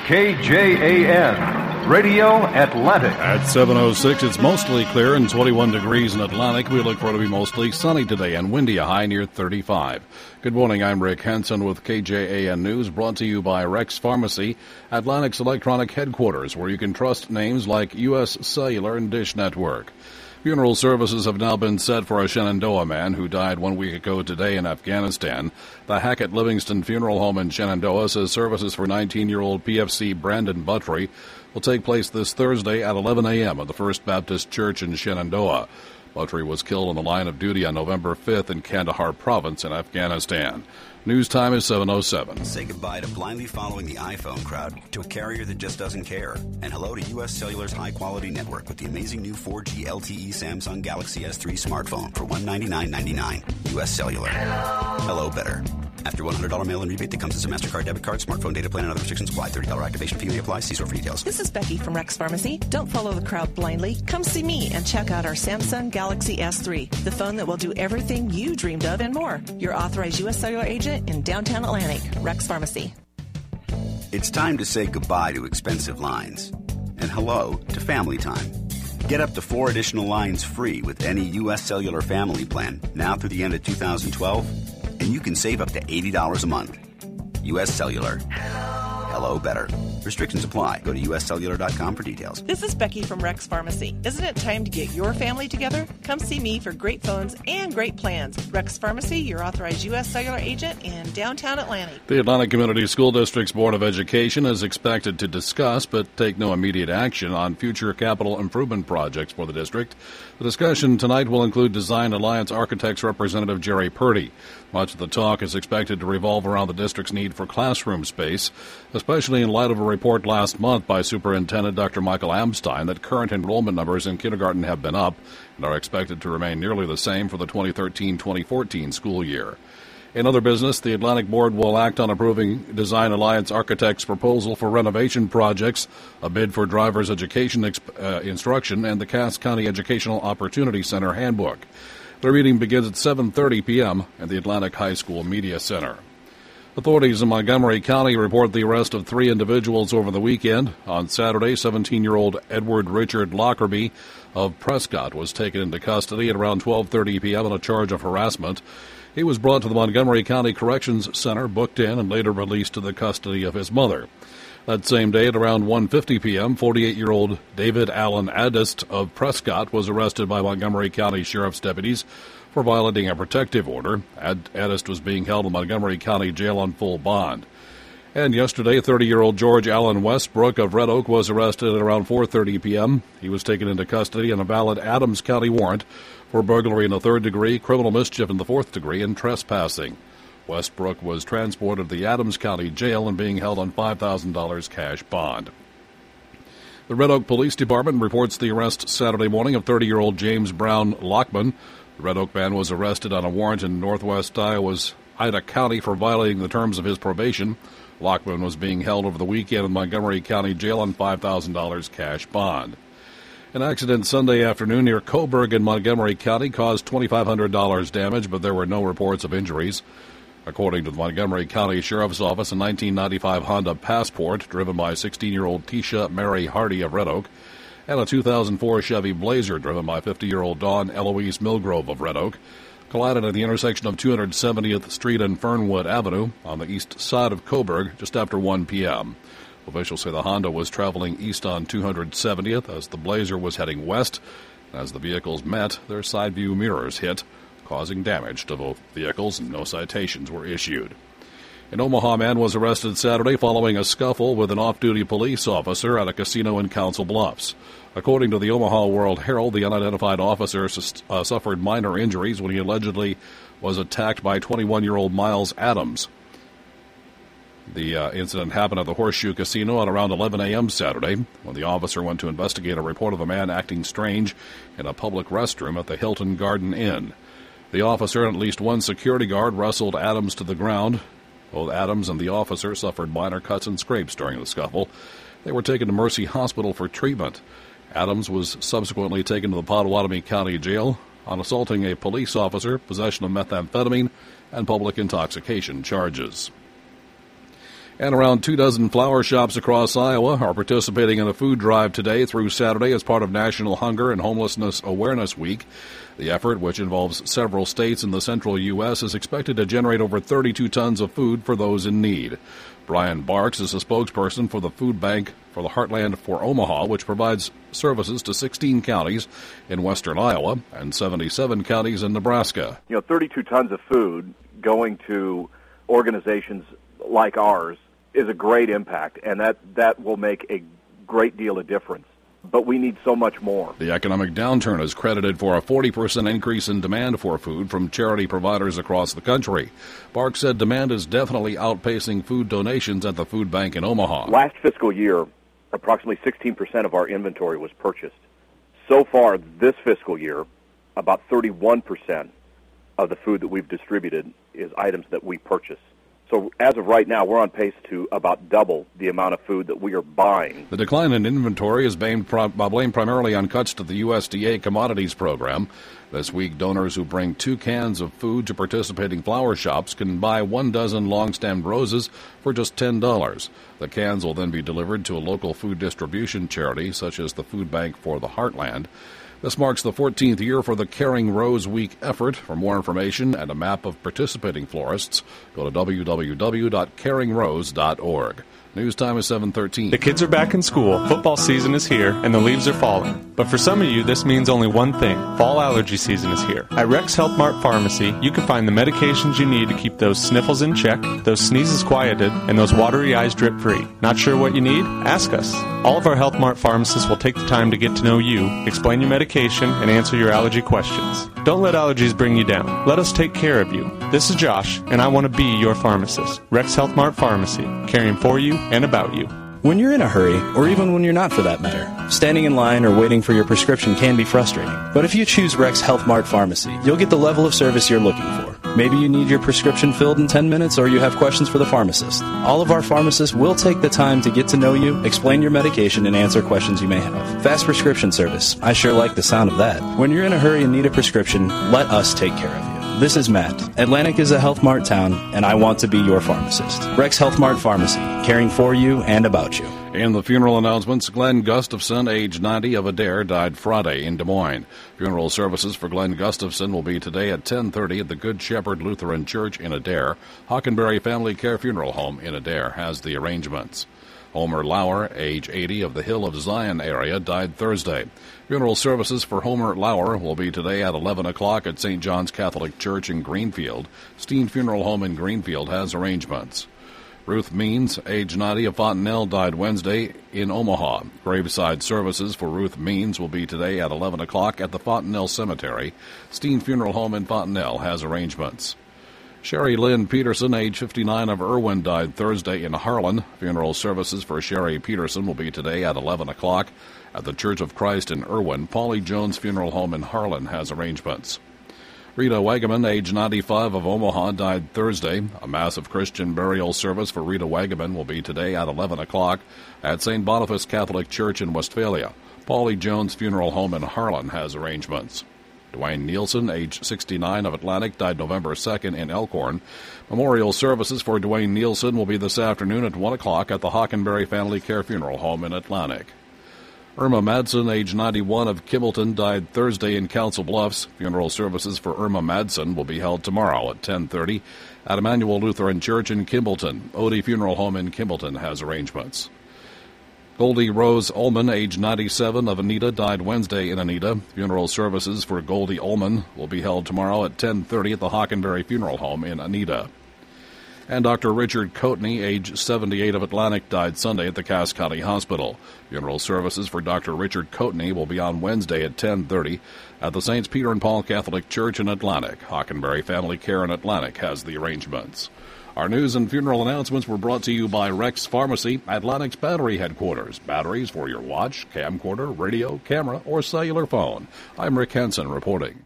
KJAN, Radio Atlantic. At 7:06, it's mostly clear and 21 degrees in Atlantic. We look for it to be mostly sunny today and windy, a high near 35. Good morning, I'm Rick Henson with KJAN News, brought to you by Rex Pharmacy, Atlantic's electronic headquarters, where you can trust names like U.S. Cellular and Dish Network. Funeral services have now been set for a Shenandoah man who died 1 week ago today in Afghanistan. The Hackett Livingston Funeral Home in Shenandoah says services for 19-year-old PFC Brandon Buttry will take place this Thursday at 11 a.m. at the First Baptist Church in Shenandoah. Buttry was killed in the line of duty on November 5th in Kandahar Province in Afghanistan. News time is 7:07. Say goodbye to blindly following the iPhone crowd to a carrier that just doesn't care. And hello to U.S. Cellular's high-quality network with the amazing new 4G LTE Samsung Galaxy S3 smartphone for $199.99. U.S. Cellular. Hello better. After $100 mail-in rebate that comes as a MasterCard debit card, smartphone data plan and other restrictions apply. $30 activation fee may apply. See store for details. This is Becky from Rex Pharmacy. Don't follow the crowd blindly. Come see me and check out our Samsung Galaxy S3, the phone that will do everything you dreamed of and more. Your authorized U.S. Cellular agent in downtown Atlantic. Rex Pharmacy. It's time to say goodbye to expensive lines and hello to family time. Get up to 4 additional lines free with any U.S. Cellular family plan now through the end of 2012. And you can save up to $80 a month. U.S. Cellular. Hello better. Restrictions apply. Go to uscellular.com for details. This is Becky from Rex Pharmacy. Isn't it time to get your family together? Come see me for great phones and great plans. Rex Pharmacy, your authorized U.S. Cellular agent in downtown Atlantic. The Atlantic Community School District's Board of Education is expected to discuss but take no immediate action on future capital improvement projects for the district. The discussion tonight will include Design Alliance Architects Representative Jerry Purdy. Much of the talk is expected to revolve around the district's need for classroom space, especially in light of a report last month by Superintendent Dr. Michael Amstein that current enrollment numbers in kindergarten have been up and are expected to remain nearly the same for the 2013-2014 school year. In other business, the Atlantic Board will act on approving Design Alliance Architects' proposal for renovation projects, a bid for driver's education instruction, and the Cass County Educational Opportunity Center handbook. The meeting begins at 7:30 p.m. at the Atlantic High School Media Center. Authorities in Montgomery County report the arrest of 3 individuals over the weekend. On Saturday, 17-year-old Edward Richard Lockerbie of Prescott was taken into custody at around 12:30 p.m. on a charge of harassment. He was brought to the Montgomery County Corrections Center, booked in, and later released to the custody of his mother. That same day, at around 1:50 p.m., 48-year-old David Allen Addist of Prescott was arrested by Montgomery County Sheriff's deputies for violating a protective order. Addist was being held in Montgomery County Jail on full bond. And yesterday, 30-year-old George Allen Westbrook of Red Oak was arrested at around 4:30 p.m. He was taken into custody on a valid Adams County warrant for burglary in the 3rd degree, criminal mischief in the 4th degree, and trespassing. Westbrook was transported to the Adams County Jail and being held on $5,000 cash bond. The Red Oak Police Department reports the arrest Saturday morning of 30-year-old James Brown Lockman. The Red Oak man was arrested on a warrant in northwest Iowa's Ida County for violating the terms of his probation. Lockman was being held over the weekend in Montgomery County Jail on $5,000 cash bond. An accident Sunday afternoon near Coburg in Montgomery County caused $2,500 damage, but there were no reports of injuries. According to the Montgomery County Sheriff's Office, a 1995 Honda Passport, driven by 16-year-old Tisha Mary Hardy of Red Oak, and a 2004 Chevy Blazer, driven by 50-year-old Dawn Eloise Milgrove of Red Oak, collided at the intersection of 270th Street and Fernwood Avenue on the east side of Coburg just after 1 p.m. Officials say the Honda was traveling east on 270th as the Blazer was heading west. As the vehicles met, their side view mirrors hit, causing damage to both vehicles, and no citations were issued. An Omaha man was arrested Saturday following a scuffle with an off-duty police officer at a casino in Council Bluffs. According to the Omaha World Herald, the unidentified officer suffered minor injuries when he allegedly was attacked by 21-year-old Miles Adams. The incident happened at the Horseshoe Casino at around 11 a.m. Saturday when the officer went to investigate a report of a man acting strange in a public restroom at the Hilton Garden Inn. The officer and at least one security guard wrestled Adams to the ground. Both Adams and the officer suffered minor cuts and scrapes during the scuffle. They were taken to Mercy Hospital for treatment. Adams was subsequently taken to the Pottawatomie County Jail on assaulting a police officer, possession of methamphetamine, and public intoxication charges. And around 24 flower shops across Iowa are participating in a food drive today through Saturday as part of National Hunger and Homelessness Awareness Week. The effort, which involves several states in the central U.S., is expected to generate over 32 tons of food for those in need. Brian Barks is a spokesperson for the Food Bank for the Heartland for Omaha, which provides services to 16 counties in western Iowa and 77 counties in Nebraska. 32 tons of food going to organizations like ours is a great impact, and that will make a great deal of difference. But we need so much more. The economic downturn is credited for a 40% increase in demand for food from charity providers across the country. Barks said demand is definitely outpacing food donations at the food bank in Omaha. Last fiscal year, approximately 16% of our inventory was purchased. So far, this fiscal year, about 31% of the food that we've distributed is items that we purchase. So as of right now, we're on pace to about double the amount of food that we are buying. The decline in inventory is blamed primarily on cuts to the USDA commodities program. This week, donors who bring 2 cans of food to participating flower shops can buy 1 dozen long-stemmed roses for just $10. The cans will then be delivered to a local food distribution charity, such as the Food Bank for the Heartland. This marks the 14th year for the Caring Rose Week effort. For more information and a map of participating florists, go to www.caringrose.org. News time is 7:13. The kids are back in school, football season is here, and the leaves are falling. But for some of you, this means only one thing. Fall allergy season is here. At Rex Health Mart Pharmacy, you can find the medications you need to keep those sniffles in check, those sneezes quieted, and those watery eyes drip-free. Not sure what you need? Ask us. All of our Health Mart pharmacists will take the time to get to know you, explain your medication, and answer your allergy questions. Don't let allergies bring you down. Let us take care of you. This is Josh, and I want to be your pharmacist. Rex Health Mart Pharmacy, caring for you and about you. When you're in a hurry, or even when you're not for that matter, standing in line or waiting for your prescription can be frustrating. But if you choose Rex Health Mart Pharmacy, you'll get the level of service you're looking for. Maybe you need your prescription filled in 10 minutes or you have questions for the pharmacist. All of our pharmacists will take the time to get to know you, explain your medication, and answer questions you may have. Fast prescription service. I sure like the sound of that. When you're in a hurry and need a prescription, let us take care of you. This is Matt. Atlantic is a Health Mart town, and I want to be your pharmacist. Rex Health Mart Pharmacy, caring for you and about you. In the funeral announcements, Glenn Gustafson, age 90, of Adair, died Friday in Des Moines. Funeral services for Glenn Gustafson will be today at 10:30 at the Good Shepherd Lutheran Church in Adair. Hockenberry Family Care Funeral Home in Adair has the arrangements. Homer Lauer, age 80, of the Hill of Zion area, died Thursday. Funeral services for Homer Lauer will be today at 11 o'clock at St. John's Catholic Church in Greenfield. Steen Funeral Home in Greenfield has arrangements. Ruth Means, age 90, of Fontenelle, died Wednesday in Omaha. Graveside services for Ruth Means will be today at 11 o'clock at the Fontenelle Cemetery. Steen Funeral Home in Fontenelle has arrangements. Sherry Lynn Peterson, age 59, of Irwin, died Thursday in Harlan. Funeral services for Sherry Peterson will be today at 11 o'clock at the Church of Christ in Irwin. Paulie Jones Funeral Home in Harlan has arrangements. Rita Wagaman, age 95, of Omaha, died Thursday. A massive Christian burial service for Rita Wagaman will be today at 11 o'clock at St. Boniface Catholic Church in Westphalia. Paulie Jones Funeral Home in Harlan has arrangements. Dwayne Nielsen, age 69, of Atlantic, died November 2nd in Elkhorn. Memorial services for Dwayne Nielsen will be this afternoon at 1 o'clock at the Hockenberry Family Care Funeral Home in Atlantic. Irma Madsen, age 91, of Kimballton, died Thursday in Council Bluffs. Funeral services for Irma Madsen will be held tomorrow at 10:30 at Emmanuel Lutheran Church in Kimballton. Odie Funeral Home in Kimballton has arrangements. Goldie Rose Ullman, age 97, of Anita, died Wednesday in Anita. Funeral services for Goldie Ullman will be held tomorrow at 10:30 at the Hockenberry Funeral Home in Anita. And Dr. Richard Coatney, age 78, of Atlantic, died Sunday at the Cass County Hospital. Funeral services for Dr. Richard Coatney will be on Wednesday at 10:30 at the Saints Peter and Paul Catholic Church in Atlantic. Hockenberry Family Care in Atlantic has the arrangements. Our news and funeral announcements were brought to you by Rex Pharmacy, Atlantic's battery headquarters. Batteries for your watch, camcorder, radio, camera, or cellular phone. I'm Rick Henson reporting.